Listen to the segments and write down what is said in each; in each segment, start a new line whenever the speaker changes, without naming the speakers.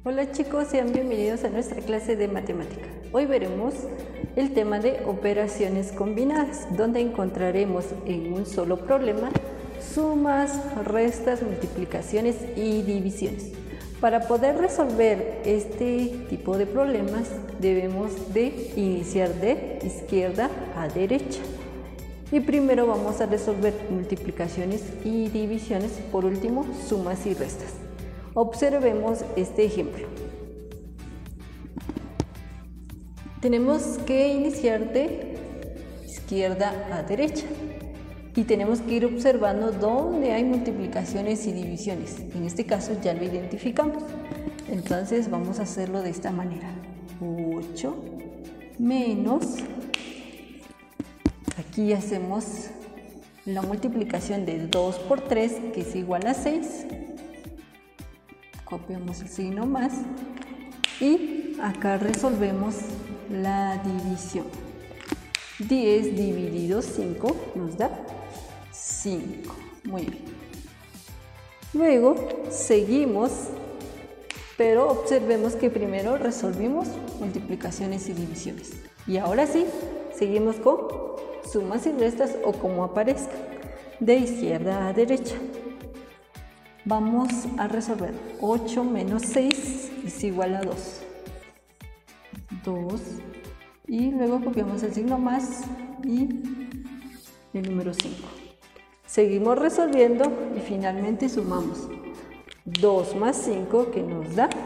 Hola chicos, sean bienvenidos a nuestra clase de matemática. Hoy veremos el tema de operaciones combinadas, donde encontraremos en un solo problema sumas, restas, multiplicaciones y divisiones. Para poder resolver este tipo de problemas debemos de iniciar de izquierda a derecha. Y primero vamos a resolver multiplicaciones y divisiones, por último sumas y restas. Observemos este ejemplo. Tenemos que iniciar de izquierda a derecha y tenemos que ir observando dónde hay multiplicaciones y divisiones. En este caso ya lo identificamos. Entonces vamos a hacerlo de esta manera. 8 menos, aquí hacemos la multiplicación de 2 por 3, que es igual a 6. Copiamos el signo más y acá resolvemos la división. 10 dividido 5 nos da 5. Muy bien. Luego seguimos, pero observemos que primero resolvimos multiplicaciones y divisiones. Y ahora sí, seguimos con sumas y restas o como aparezca, de izquierda a derecha. Vamos a resolver 8 menos 6 es igual a 2. 2 y luego copiamos el signo más y el número 5. Seguimos resolviendo y finalmente sumamos 2 más 5 que nos da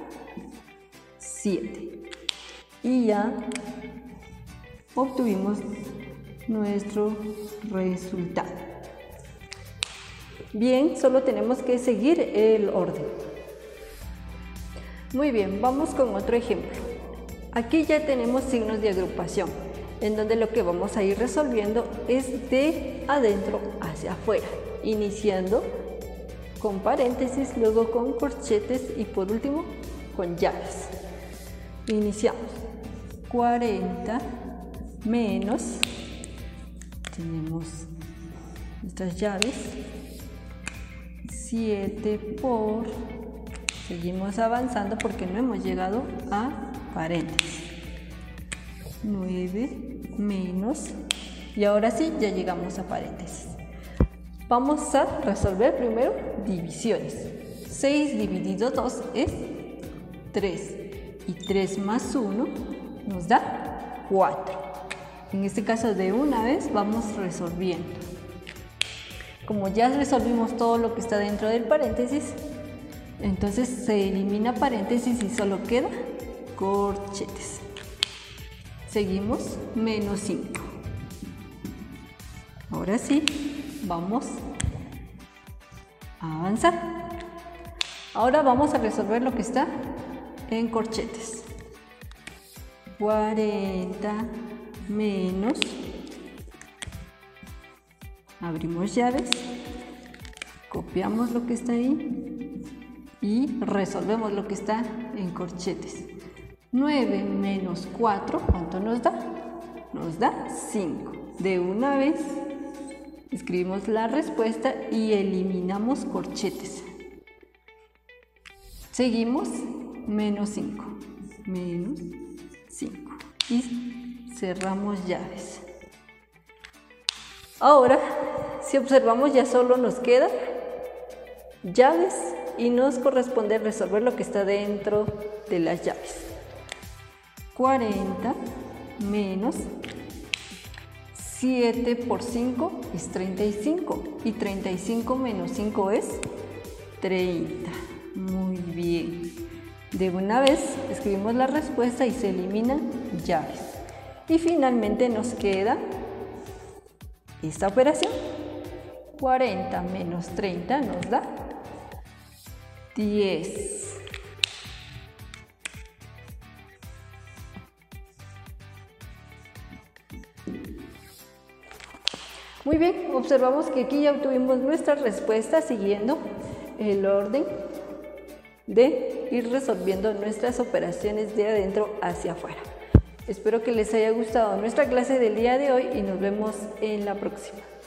7. Y ya obtuvimos nuestro resultado. Bien, solo tenemos que seguir el orden. Muy bien, vamos con otro ejemplo. Aquí ya tenemos signos de agrupación, en donde lo que vamos a ir resolviendo es de adentro hacia afuera, iniciando con paréntesis, luego con corchetes y por último con llaves. Iniciamos. 40 menos, tenemos nuestras llaves, 7 por, seguimos avanzando porque no hemos llegado a paréntesis, 9 menos, y ahora sí ya llegamos a paréntesis. Vamos a resolver primero divisiones. 6 dividido 2 es 3 y 3 más 1 nos da 4. En este caso de una vez vamos resolviendo. Como ya resolvimos todo lo que está dentro del paréntesis, entonces se elimina paréntesis y solo queda corchetes. Seguimos, menos 5. Ahora sí, vamos a avanzar. Ahora vamos a resolver lo que está en corchetes. 40 menos, abrimos llaves, copiamos lo que está ahí y resolvemos lo que está en corchetes. 9 menos 4, ¿cuánto nos da? Nos da 5. De una vez escribimos la respuesta y eliminamos corchetes. Seguimos, menos 5, menos 5 y cerramos llaves. Ahora, si observamos, ya solo nos quedan llaves y nos corresponde resolver lo que está dentro de las llaves. 40 menos 7 por 5 es 35 y 35 menos 5 es 30. Muy bien. De una vez escribimos la respuesta y se eliminan llaves. Y finalmente nos queda esta operación. 40 menos 30 nos da 10. Muy bien, observamos que aquí ya obtuvimos nuestra respuesta siguiendo el orden de ir resolviendo nuestras operaciones de adentro hacia afuera. Espero que les haya gustado nuestra clase del día de hoy y nos vemos en la próxima.